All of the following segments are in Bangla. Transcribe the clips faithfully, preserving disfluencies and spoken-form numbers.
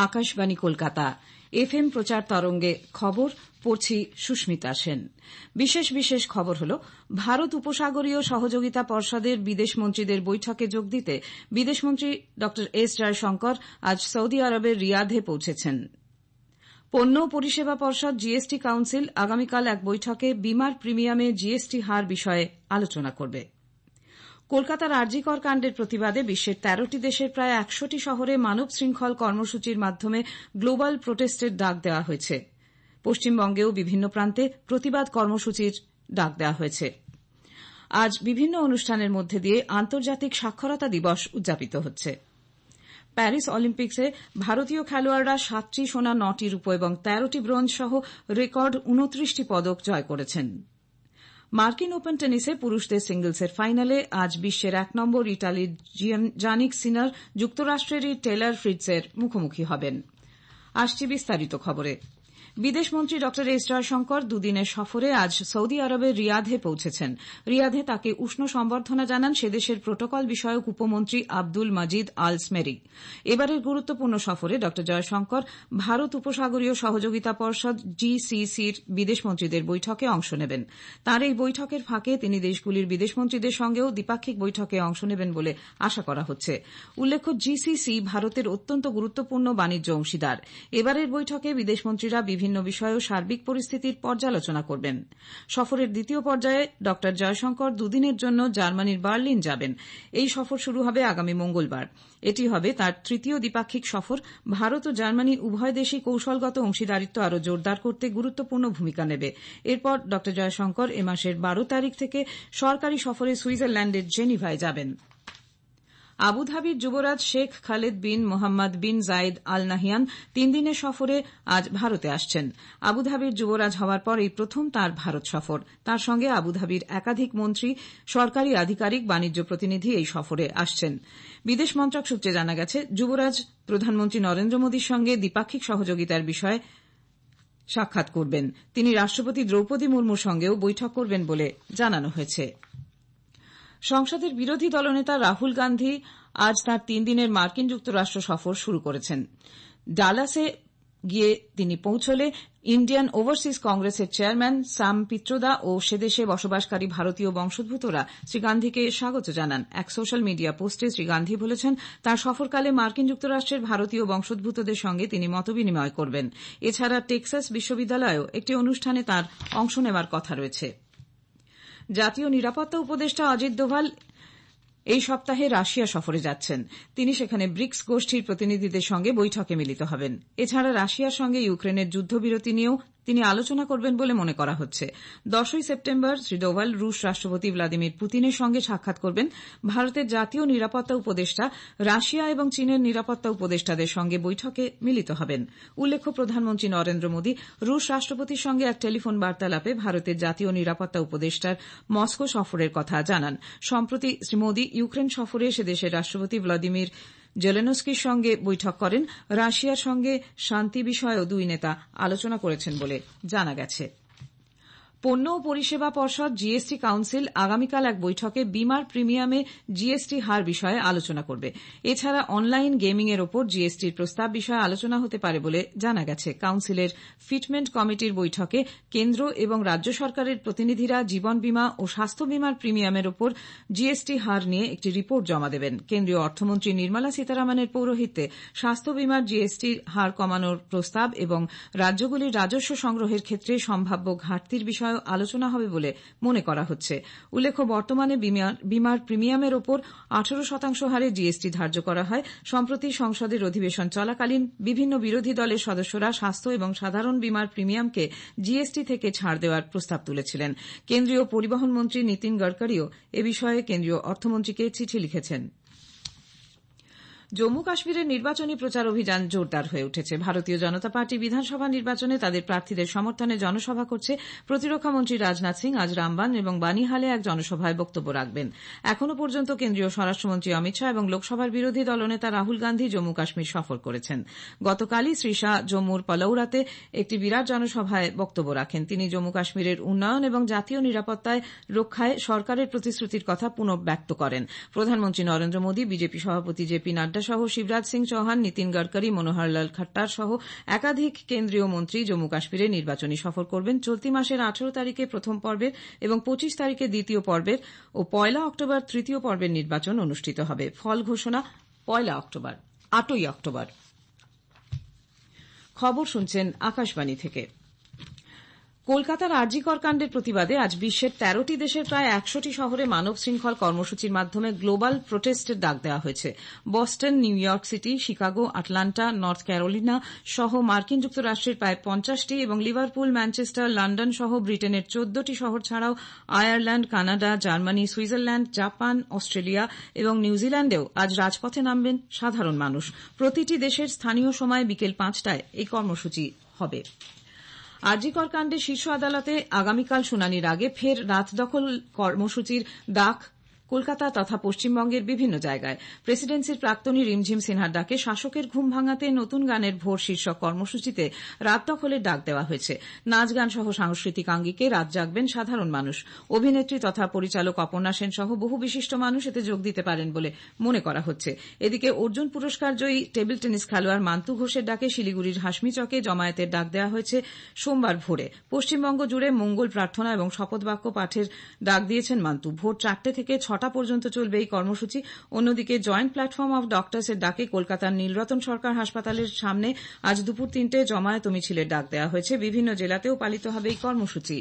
আকাশবাণী কলকাতা এফএম প্রচার তরঙ্গে খবর পড়ছি সুস্মিতা সেন। বিশেষ বিশেষ খবর হল, ভারত উপসাগরীয় সহযোগিতা পর্ষদের বিদেশমন্ত্রীদের বৈঠকে যোগ দিতে বিদেশমন্ত্রী ড এস জয়শঙ্কর আজ সৌদি আরবের রিয়াধে পৌঁছেছেন। পণ্য ও পরিষেবা পর্ষদ জিএসটি কাউন্সিল আগামীকাল এক বৈঠকে বিমার প্রিমিয়ামে জিএসটি হার বিষয়ে আলোচনা করবে। কলকাতার আর জি কর কাণ্ডের প্রতিবাদে বিশ্বের তেরোটি দেশের প্রায় একশোটি শহরে মানব শৃঙ্খল কর্মসূচির মাধ্যমে গ্লোবাল প্রোটেস্টের ডাক দেওয়া হয়েছে। পশ্চিমবঙ্গেও বিভিন্ন প্রান্তে প্রতিবাদ কর্মসূচির ডাক দেওয়া হয়েছে। আজ বিভিন্ন অনুষ্ঠানের মধ্যে দিয়ে আন্তর্জাতিক সাক্ষরতা দিবস উদযাপিত হচ্ছে। প্যারিস অলিম্পিক্সে ভারতীয় খেলোয়াড়রা সাতটি সোনা, নটি রূপো এবং তেরোটি ব্রোঞ্জ সহ রেকর্ড উনত্রিশটি পদক জয় করেছেন। মার্কিন ওপেন টেনিসে পুরুষদের সিঙ্গলসের ফাইনালে আজ বিশ্বের এক নম্বর ইটালির জানিক সিনার যুক্তরাষ্ট্রেরই টেলর ফ্রিটজের মুখোমুখি হবেন। আসছি বিস্তারিত খবরে। বিদেশমন্ত্রী ড এস জয়শঙ্কর দুদিনের সফরে আজ সৌদি আরবের রিয়াধে পৌঁছেছেন। রিয়াধে তাঁকে উষ্ণ সম্বর্ধনা জানান সেদেশের প্রোটোকল বিষয়ক উপমন্ত্রী আব্দুল মজিদ আল স্মেরি। এবারের গুরুত্বপূর্ণ সফরে ড জয়শঙ্কর ভারত উপসাগরীয় সহযোগিতা পর্ষদ জিসিসির বিদেশমন্ত্রীদের বৈঠকে অংশ নেবেন। তাঁর এই বৈঠকের ফাঁকে তিনি দেশগুলির বিদেশমন্ত্রীদের সঙ্গেও দ্বিপাক্ষিক বৈঠকে অংশ নেবেন বলে আশা করা হচ্ছে। উল্লেখ্য, জিসিসি ভারতের অত্যন্ত গুরুত্বপূর্ণ বাণিজ্য অংশীদার। এবারের বৈঠকে বিদেশমন্ত্রীরা বিভিন্ন বিষয়ে সার্বিক পরিস্থিতির পর্যালোচনা করবেন। সফরের দ্বিতীয় পর্যায়ে ড জয়শঙ্কর দুদিনের জন্য জার্মানির বার্লিন যাবেন। এই সফর শুরু হবে আগামী মঙ্গলবার। এটি হবে তাঁর তৃতীয় দ্বিপাক্ষিক সফর। ভারত ও জার্মানি উভয় দেশই কৌশলগত অংশীদারিত্ব আরও জোরদার করতে গুরুত্বপূর্ণ ভূমিকা নেবে। এরপর ড জয়শঙ্কর এ মাসের বারো তারিখ থেকে সরকারি সফরে সুইজারল্যান্ডের জেনিভায় যাবেন। আবুধাবির যুবরাজ শেখ খালেদ বিন মোহাম্মদ বিন জায়েদ আল নাহিয়ান তিন দিনের সফরে আজ ভারতে আসছেন। আবুধাবির যুবরাজ হওয়ার পর এই প্রথম তাঁর ভারত সফর। তাঁর সঙ্গে আবুধাবির একাধিক মন্ত্রী, সরকারি আধিকারিক, বাণিজ্য প্রতিনিধি এই সফরে আসছেন। বিদেশ মন্ত্রক সূত্রে জানা গেছে, যুবরাজ প্রধানমন্ত্রী নরেন্দ্র মোদীর সঙ্গে দ্বিপাক্ষিক সহযোগিতার বিষয়ে সাক্ষাৎ করবেন। তিনি রাষ্ট্রপতি দ্রৌপদী মুর্মুর সঙ্গেও বৈঠক করবেন বলে জানানো হয়েছে। সংসদের বিরোধী দলনেতা রাহুল গান্ধী আজ তাঁর তিন দিনের মার্কিন যুক্তরাষ্ট্র সফর শুরু করেছেন। ডালাসে গিয়ে তিনি পৌঁছলে ইন্ডিয়ান ওভারসিজ কংগ্রেসের চেয়ারম্যান স্যাম পিত্রোদা ও সেদেশে বসবাসকারী ভারতীয় বংশোদ্ভূতরা শ্রী গান্ধীকে স্বাগত জানান। এক সোশ্যাল মিডিয়া পোস্টে শ্রী গান্ধী বলেছেন, তাঁর সফরকালে মার্কিন যুক্তরাষ্ট্রের ভারতীয় বংশোদ্ভূতদের সঙ্গে তিনি মতবিনিময় করবেন। এছাড়া টেক্সাস বিশ্ববিদ্যালয়েও একটি অনুষ্ঠানে তাঁর অংশ নেওয়ার কথা রয়েছে। জাতীয় নিরাপত্তা উপদেষ্টা অজিত দোভাল এই সপ্তাহে রাশিয়া সফরে যাচ্ছেন। তিনি সেখানে ব্রিক্স গোষ্ঠীর প্রতিনিধিদের সঙ্গে বৈঠকে মিলিত হবেন। এছাড়া রাশিয়ার সঙ্গে ইউক্রেনের যুদ্ধবিরতি নিয়েও তিনি আলোচনা করবেন বলে মনে করা হচ্ছে। দশই সেপ্টেম্বর শ্রী দোভাল রুশ রাষ্ট্রপতি ভ্লাদিমির পুতিনের সঙ্গে সাক্ষাৎ করবেন। ভারতের জাতীয় নিরাপত্তা উপদেষ্টা রাশিয়া এবং চীনের নিরাপত্তা উপদেষ্টাদের সঙ্গে বৈঠকে মিলিত হবেন। উল্লেখ্য, প্রধানমন্ত্রী নরেন্দ্র মোদী রুশ রাষ্ট্রপতির সঙ্গে এক টেলিফোন বার্তালাপে ভারতের জাতীয় নিরাপত্তা উপদেষ্টার মস্কো সফরের কথা জানান। সম্প্রতি শ্রী মোদী ইউক্রেন সফরে সেদেশের রাষ্ট্রপতি ভ্লাদিমির জেলেনস্কির সঙ্গে বৈঠক করেন। রাশিয়ার সঙ্গে শান্তি বিষয়েও দুই নেতা আলোচনা করেছেন বলে জানা গেছে। পণ্য ও পরিষেবা পর্ষদ জিএসটি কাউন্সিল আগামীকাল এক বৈঠকে বিমার প্রিমিয়ামে জিএসটি হার বিষয়ে আলোচনা করবে। এছাড়া অনলাইন গেমিং এর ওপর জিএসটির প্রস্তাব বিষয়ে আলোচনা হতে পারে বলে জানা গেছে। কাউন্সিলের ফিটমেন্ট কমিটির বৈঠকে কেন্দ্র এবং রাজ্য সরকারের প্রতিনিধিরা জীবন বীমা ও স্বাস্থ্য বীমার প্রিমিয়ামের ওপর জিএসটি হার নিয়ে একটি রিপোর্ট জমা দেবেন। কেন্দ্রীয় অর্থমন্ত্রী নির্মলা সীতারামনের পৌরোহিত্যে স্বাস্থ্য বীমার জিএসটির হার কমানোর প্রস্তাব এবং রাজ্যগুলির রাজস্ব সংগ্রহের ক্ষেত্রে সম্ভাব্য ঘাটতির বিষয়ে আলোচনা হবে বলে মনে করা হচ্ছে। উল্লেখ্য, বর্তমানে বীমার প্রিমিয়ামের ওপর আঠারো শতাংশ হারে জিএসটি ধার্য করা হয়। সম্প্রতি সংসদের অধিবেশন চলাকালীন বিভিন্ন বিরোধী দলের সদস্যরা স্বাস্থ্য এবং সাধারণ বীমার প্রিমিয়ামকে জিএসটি থেকে ছাড় দেওয়ার প্রস্তাব তুলেছিলেন। কেন্দ্রীয় পরিবহন মন্ত্রী নীতিন গডকরিও এ বিষয়ে কেন্দ্রীয় অর্থমন্ত্রীকে চিঠি লিখেছেন। জম্মু কাশ্মীরের নির্বাচনী প্রচার অভিযান জোরদার হয়ে উঠেছে। ভারতীয় জনতা পার্টি বিধানসভা নির্বাচনে তাদের প্রার্থীদের সমর্থনে জনসভা করছে। প্রতিরক্ষামন্ত্রী রাজনাথ সিং আজ রামবান এবং বানিহালে এক জনসভায় বক্তব্য রাখবেন। এখনও পর্যন্ত কেন্দ্রীয় স্বরাষ্ট্রমন্ত্রী অমিত শাহ এবং লোকসভার বিরোধী দলনেতা রাহুল গান্ধী জম্মু কাশ্মীর সফর করেছেন। গতকালই শ্রী শাহ জম্মুর পলৌরাতে একটি বিরাট জনসভায় বক্তব্য রাখেন। তিনি জম্মু কাশ্মীরের উন্নয়ন এবং জাতীয় নিরাপত্তায় রক্ষায় সরকারের প্রতিশ্রুতির কথা পুনর্ব্যক্ত করেন। প্রধানমন্ত্রী নরেন্দ্র মোদী, বিজেপি সভাপতি জেপি নাড্ডার বন্দ্যোপাধ্যায় সহ শিবরাজ সিং চৌহান, নীতিন গডকরি, মনোহরলাল খাট্টার সহ একাধিক কেন্দ্রীয় মন্ত্রী জম্মু কাশ্মীরে নির্বাচনী সফর করবেন। চলতি মাসের আঠারো তারিখে প্রথম পর্বের এবং পঁচিশ তারিখে দ্বিতীয় পর্বের ও পয়লা অক্টোবর তৃতীয় পর্বের নির্বাচন অনুষ্ঠিত হবে। ফল ঘোষণা পয়লা অক্টোবর আটই অক্টোবর। খবর শুনছেন আকাশবাণী থেকে। কলকাতার আর জি কর কাণ্ডের প্রতিবাদে আজ বিশ্বের তেরোটি দেশের প্রায় একশোটি শহরে মানব শৃঙ্খল কর্মসূচির মাধ্যমে গ্লোবাল প্রোটেস্টের ডাক দেওয়া হয়েছে। Boston, New York City, Chicago, Atlanta, North Carolina সহ মার্কিন যুক্তরাষ্ট্রের প্রায় পঞ্চাশটি এবং লিভারপুল, ম্যানচেস্টার, লন্ডন সহ ব্রিটেনের চোদ্দটি শহর ছাড়াও Ireland, Canada, Germany, Switzerland, Japan, Australia এবং নিউজিল্যান্ডেও আজ রাজপথে নামবেন সাধারণ মানুষ। প্রতিটি দেশের স্থানীয় সময় বিকেল পাঁচটায় এই কর্মসূচি হবে। আর জি কর কাণ্ডে শীর্ষ আদালতে আগামীকাল শুনানির আগে ফের রাত দখল কর্মসূচির ডাক কলকাতা তথা পশ্চিমবঙ্গের বিভিন্ন জায়গায়। প্রেসিডেন্সির প্রাক্তনী রিমঝিম সিনহার ডাকে শাসকের ঘুম ভাঙাতে নতুন গানের ভোর শীর্ষক কর্মসূচিতে রাত দখলের ডাক দেওয়া হয়েছে। নাচ গান সহ সাংস্কৃতিক আঙ্গিকে রাত জাগবেন সাধারণ মানুষ। অভিনেত্রী তথা পরিচালক অপর্ণা সেন সহ বহু বিশিষ্ট মানুষ এতে যোগ দিতে পারেন বলে মনে করা হচ্ছে। এদিকে অর্জুন পুরস্কার জয়ী টেবিল টেনিস খেলোয়াড় মান্তু ঘোষের ডাকে শিলিগুড়ির হাসমি চকে জমায়েতের ডাক দেওয়া হয়েছে সোমবার ভোরে। পশ্চিমবঙ্গ জুড়ে মঙ্গল প্রার্থনা এবং শপথবাক্য পাঠের ডাক দিয়েছেন মান্তু। ভোর চারটে থেকে ছটা পর্যন্ত চলবে এই কর্মসূচি। অন্যদিকে জয়েন্ট প্ল্যাটফর্ম অব ডক্টরসের ডাকে কলকাতার নীলরতন সরকার হাসপাতালের সামনে আজ দুপুর তিনটে জমায়েত ও মিছিলের ডাক দেওয়া হয়েছে। বিভিন্ন জেলাতেও পালিত হবে এই কর্মসূচি।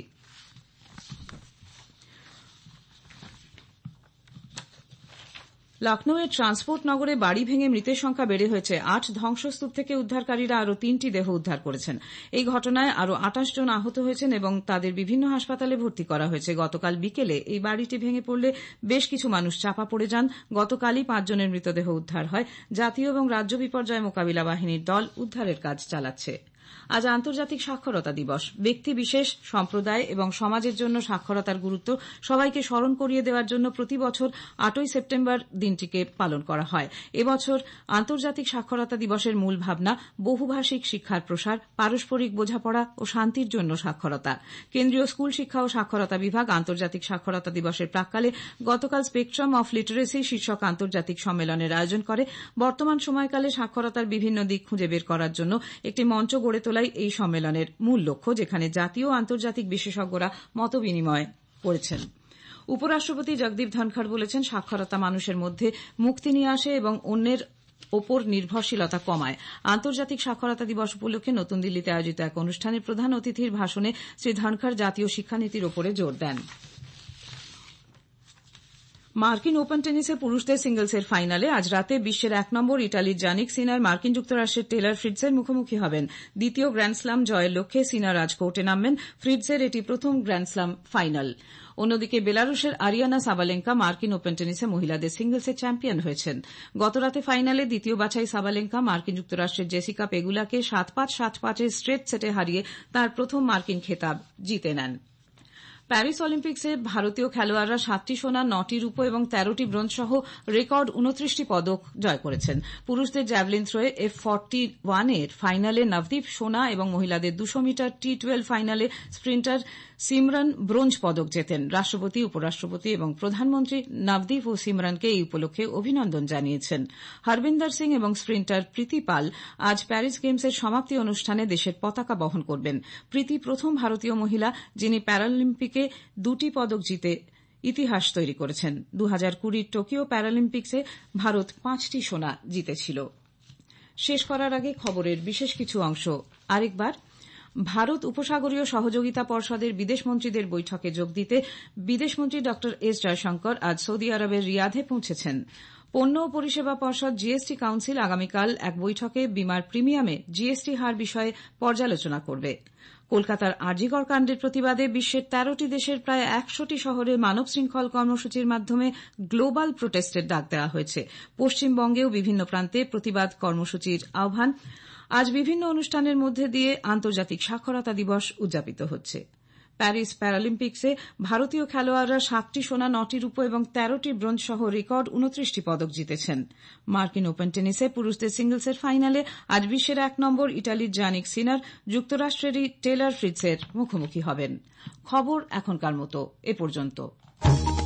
লখনৌয়ের ট্রান্সপোর্ট নগরে বাড়ি ভেঙে মৃতের সংখ্যা বেড়ে হয়েছে আট। ধ্বংসস্তূপ থেকে উদ্ধারকারীরা আরও তিনটি দেহ উদ্ধার করেছেন। এই ঘটনায় আরও আটাশ জন আহত হয়েছেন এবং তাদের বিভিন্ন হাসপাতালে ভর্তি করা হয়েছে। গতকাল বিকেলে এই বাড়িটি ভেঙে পড়লে বেশ কিছু মানুষ চাপা পড়ে যান। গতকালই পাঁচজনের মৃতদেহ উদ্ধার হয়। জাতীয় এবং রাজ্য বিপর্যয় মোকাবিলা বাহিনীর দল উদ্ধারের কাজ চালাচ্ছে। আজ আন্তর্জাতিক সাক্ষরতা দিবস। ব্যক্তি বিশেষ, সম্প্রদায় এবং সমাজের জন্য সাক্ষরতার গুরুত্ব সবাইকে স্মরণ করিয়ে দেওয়ার জন্য প্রতি বছর আটই সেপ্টেম্বর দিনটিকে পালন করা হয়। এবছর আন্তর্জাতিক সাক্ষরতা দিবসের মূল ভাবনা বহুভাষিক শিক্ষার প্রসার, পারস্পরিক বোঝাপড়া ও শান্তির জন্য সাক্ষরতা। কেন্দ্রীয় স্কুল শিক্ষা ও সাক্ষরতা বিভাগ আন্তর্জাতিক সাক্ষরতা দিবসের প্রাক্কালে গতকাল স্পেকট্রাম অফ লিটারেসি শীর্ষক আন্তর্জাতিক সম্মেলনের আয়োজন করে। বর্তমান সময়কালে সাক্ষরতার বিভিন্ন দিক খুঁজে বের করার জন্য একটি মঞ্চ গড়ে তোলাই এই সম্মেলনের মূল লক্ষ্য, যেখানে জাতীয় ও আন্তর্জাতিক বিশেষজ্ঞরা মতবিনিময় করেছেন। উপরাষ্ট্রপতি জগদীপ ধনখড় বলেছেন, সাক্ষরতা মানুষের মধ্যে মুক্তি নিয়ে আসে এবং অন্যের ওপর নির্ভরশীলতা কমায়। আন্তর্জাতিক সাক্ষরতা দিবস উপলক্ষে নতুন দিল্লিতে আয়োজিত এক অনুষ্ঠানে প্রধান অতিথির ভাষণে শ্রী ধনখড় জাতীয় শিক্ষানীতির ওপরে জোর দেন। মার্কিন ওপেন টেনিসে পুরুষদের সিঙ্গলসের ফাইনালে আজ রাতে বিশ্বের এক নম্বর ইটালির জানিক সিনার মার্কিন যুক্তরাষ্ট্রের টেলর ফ্রিটজের মুখোমুখি হবেন। দ্বিতীয় গ্র্যান্ডস্লাম জয়ের লক্ষ্যে সিনার আজ কোর্টে নামবেন। ফ্রিটজের এটি প্রথম গ্র্যান্ডস্লাম ফাইনাল। অন্যদিকে বেলারুশের আরিয়ানা সাবালেঙ্কা মার্কিন ওপেন টেনিসে মহিলাদের সিঙ্গলসে চ্যাম্পিয়ন হয়েছেন। গতরাতে ফাইনালে দ্বিতীয় বাছাই সাবালেঙ্কা মার্কিন যুক্তরাষ্ট্রের জেসিকা পেগুলাকে সাত পাঁচ সাত পাঁচের স্ট্রেট সেটে হারিয়ে তাঁর প্রথম মার্কিন খেতাব জিতে নেন। প্যারিস অলিম্পিক্সে ভারতীয় খেলোয়াড়রা সাতটি সোনা, নটি রূপো এবং তেরোটি ব্রোঞ্জ সহ রেকর্ড উনত্রিশটি পদক জয় করেছেন। পুরুষদের জ্যাভলিন থ্রোয়ে এফ ফর্টি ওয়ানের ফাইনালে নবদীপ সোনা এবং মহিলাদের দুশো মিটার টি টুয়েলভ ফাইনালে স্প্রিন্টার সিমরন ব্রোঞ্জ পদক জেতেন। রাষ্ট্রপতি, উপরাষ্ট্রপতি এবং প্রধানমন্ত্রী নবদীপ ও সিমরনকে এই উপলক্ষে অভিনন্দন জানিয়েছেন। হরবিন্দর সিং এবং স্প্রিন্টার প্রীতি পাল আজ প্যারিস গেমসের সমাপ্তি অনুষ্ঠানে দেশের পতাকা বহন করবেন। প্রীতি প্রথম ভারতীয় মহিলা যিনি প্যারালিম্পিকে দুটি পদক জিতে ইতিহাস তৈরি করেছেন। দু হাজার কুড়ির টোকিও প্যারালিম্পিক্সে ভারত পাঁচটি সোনা জিতেছিল। শেষ করার আগে খবরের বিশেষ কিছু অংশ আরেকবার। ভারত উপসাগরীয় সহযোগিতা পর্ষদের বিদেশমন্ত্রীদের বৈঠকে যোগ দিতে বিদেশমন্ত্রী ড এস জয়শঙ্কর আজ সৌদি আরবের রিয়াধে পৌঁছেছেন। পণ্য ও পরিষেবা পর্ষদ জিএসটি কাউন্সিল আগামীকাল এক বৈঠকে বিমার প্রিমিয়ামে জিএসটি হার বিষয়ে পর্যালোচনা করবে। কলকাতার আর জি কর কাণ্ডের প্রতিবাদে বিশ্বের তেরোটি দেশের প্রায় একশোটি শহরে মানব শৃঙ্খল কর্মসূচির মাধ্যমে গ্লোবাল প্রোটেস্টের ডাক দেওয়া হয়েছে। পশ্চিমবঙ্গেও বিভিন্ন প্রান্তে প্রতিবাদ কর্মসূচির আহ্বান। আজ বিভিন্ন অনুষ্ঠানের মধ্যে দিয়ে আন্তর্জাতিক সাক্ষরতা দিবস উদযাপিত হচ্ছে। প্যারিস প্যারালিম্পিক্সে ভারতীয় খেলোয়াড়রা সাতটি সোনা, নটি রূপো এবং তেরোটি ব্রোঞ্জ সহ রেকর্ড উনত্রিশটি পদক জিতেছেন। মার্কিন ওপেন টেনিসে পুরুষদের সিঙ্গলসের ফাইনালে আজ বিশ্বের এক নম্বর ইটালির জানিক সিনার যুক্তরাষ্ট্রেরই টেলর ফ্রিটজের মুখোমুখি হবেন। খবর এখনকার মতো এ পর্যন্ত।